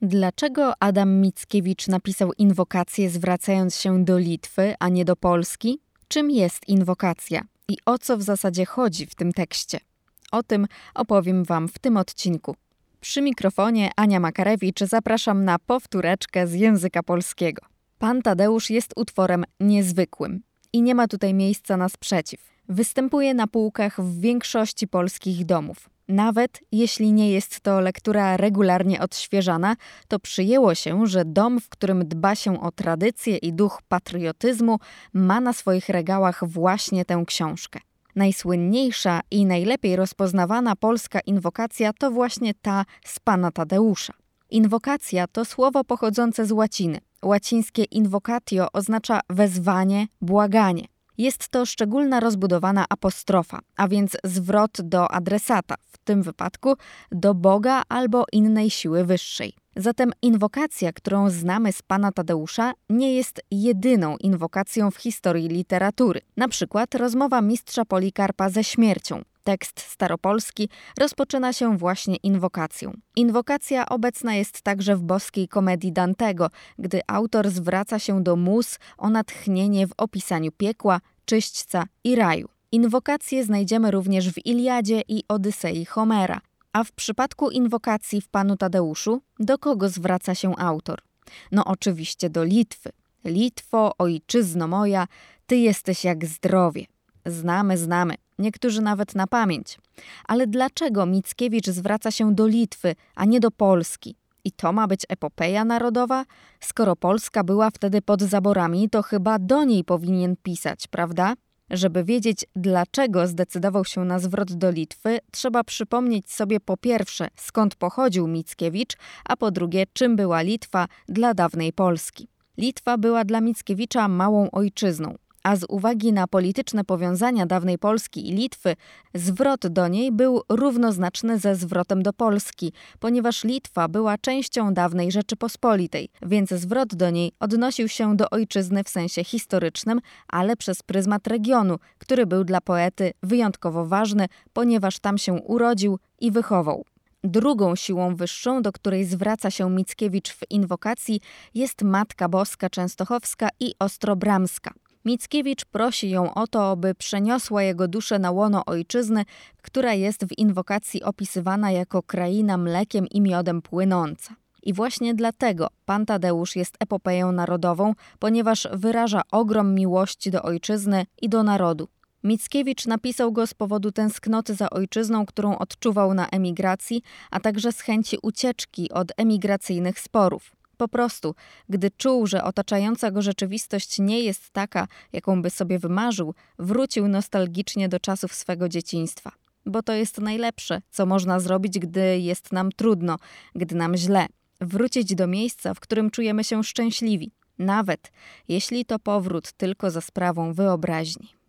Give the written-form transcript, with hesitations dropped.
Dlaczego Adam Mickiewicz napisał inwokację zwracając się do Litwy, a nie do Polski? Czym jest inwokacja i o co w zasadzie chodzi w tym tekście? O tym opowiem Wam w tym odcinku. Przy mikrofonie Ania Makarewicz, zapraszam na powtóreczkę z języka polskiego. Pan Tadeusz jest utworem niezwykłym i nie ma tutaj miejsca na sprzeciw. Występuje na półkach w większości polskich domów. Nawet jeśli nie jest to lektura regularnie odświeżana, to przyjęło się, że dom, w którym dba się o tradycję i duch patriotyzmu, ma na swoich regałach właśnie tę książkę. Najsłynniejsza i najlepiej rozpoznawana polska inwokacja to właśnie ta z pana Tadeusza. Inwokacja to słowo pochodzące z łaciny. Łacińskie invocatio oznacza wezwanie, błaganie. Jest to szczególna rozbudowana apostrofa, a więc zwrot do adresata, w tym wypadku do Boga albo innej siły wyższej. Zatem inwokacja, którą znamy z pana Tadeusza, nie jest jedyną inwokacją w historii literatury. Na przykład rozmowa mistrza Polikarpa ze śmiercią. Tekst staropolski rozpoczyna się właśnie inwokacją. Inwokacja obecna jest także w boskiej komedii Dantego, gdy autor zwraca się do mus o natchnienie w opisaniu piekła, czyśćca i raju. Inwokacje znajdziemy również w Iliadzie i Odysei Homera. A w przypadku inwokacji w panu Tadeuszu, do kogo zwraca się autor? No oczywiście do Litwy. Litwo, ojczyzno moja, ty jesteś jak zdrowie. Znamy. Niektórzy nawet na pamięć. Ale dlaczego Mickiewicz zwraca się do Litwy, a nie do Polski? I to ma być epopeja narodowa? Skoro Polska była wtedy pod zaborami, to chyba do niej powinien pisać, prawda? Żeby wiedzieć, dlaczego zdecydował się na zwrot do Litwy, trzeba przypomnieć sobie po pierwsze, skąd pochodził Mickiewicz, a po drugie, czym była Litwa dla dawnej Polski. Litwa była dla Mickiewicza małą ojczyzną, a z uwagi na polityczne powiązania dawnej Polski i Litwy, zwrot do niej był równoznaczny ze zwrotem do Polski, ponieważ Litwa była częścią dawnej Rzeczypospolitej, więc zwrot do niej odnosił się do ojczyzny w sensie historycznym, ale przez pryzmat regionu, który był dla poety wyjątkowo ważny, ponieważ tam się urodził i wychował. Drugą siłą wyższą, do której zwraca się Mickiewicz w inwokacji, jest Matka Boska Częstochowska i Ostrobramska. Mickiewicz prosi ją o to, aby przeniosła jego duszę na łono ojczyzny, która jest w inwokacji opisywana jako kraina mlekiem i miodem płynąca. I właśnie dlatego pan Tadeusz jest epopeją narodową, ponieważ wyraża ogrom miłości do ojczyzny i do narodu. Mickiewicz napisał go z powodu tęsknoty za ojczyzną, którą odczuwał na emigracji, a także z chęci ucieczki od emigracyjnych sporów. Po prostu, gdy czuł, że otaczająca go rzeczywistość nie jest taka, jaką by sobie wymarzył, wrócił nostalgicznie do czasów swego dzieciństwa. Bo to jest najlepsze, co można zrobić, gdy jest nam trudno, gdy nam źle. Wrócić do miejsca, w którym czujemy się szczęśliwi. Nawet jeśli to powrót tylko za sprawą wyobraźni.